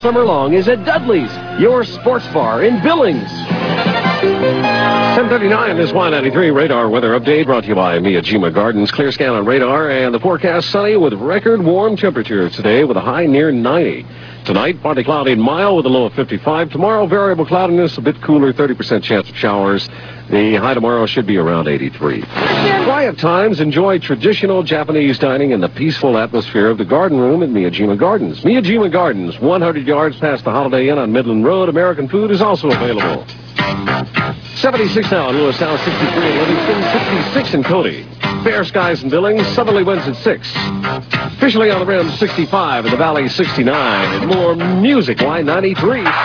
Summer long is at Dudley's, your sports bar in Billings. 10:39 is Y93 Radar Weather Update brought to you by Miyajima Gardens. Clear scan on radar and the forecast sunny with record warm temperatures today with a high near 90. Tonight, partly cloudy and mild with a low of 55. Tomorrow, variable cloudiness, a bit cooler, 30% chance of showers. The high tomorrow should be around 83. Quiet times, enjoy traditional Japanese dining in the peaceful atmosphere of the garden room at Miyajima Gardens. Miyajima Gardens, 100 yards past the Holiday Inn on Midland Road. American food is also available. 76 now in Lewistown, 63 in Livingston, 66 in Cody. Fair skies in Billings, southerly winds at 6. Officially on the rim, 65 in the Valley, 69. And more music, Y93.